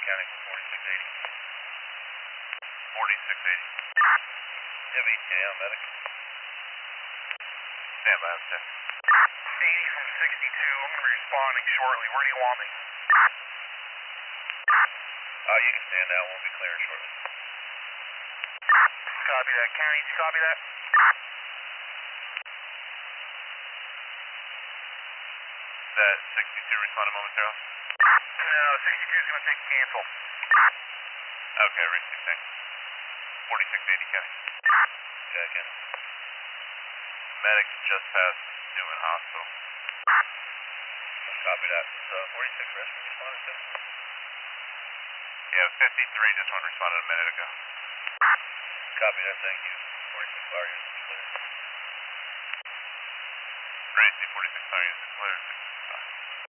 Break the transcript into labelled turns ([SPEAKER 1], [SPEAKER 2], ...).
[SPEAKER 1] County for 4680.
[SPEAKER 2] 4680.
[SPEAKER 1] You have ETA on medic?
[SPEAKER 2] Stand by, I'm
[SPEAKER 1] 80 from 62. I'm going to be responding shortly. Where do you want me? You can stand out. We'll be clearing shortly. Copy that. County, did you copy that?
[SPEAKER 2] That 62 responded momentarily?
[SPEAKER 1] No, 62 is going to take a cancel.
[SPEAKER 2] Okay, re-16. 4680 County.
[SPEAKER 1] Okay, County.
[SPEAKER 2] Medics just past Newman Hospital.
[SPEAKER 1] Copy that. 46 rescue responded to?
[SPEAKER 2] Yeah, 53 just one responded a minute ago.
[SPEAKER 1] Copy that, thank you. 46 fire units is clear.
[SPEAKER 2] Raise 46 fire units is clear.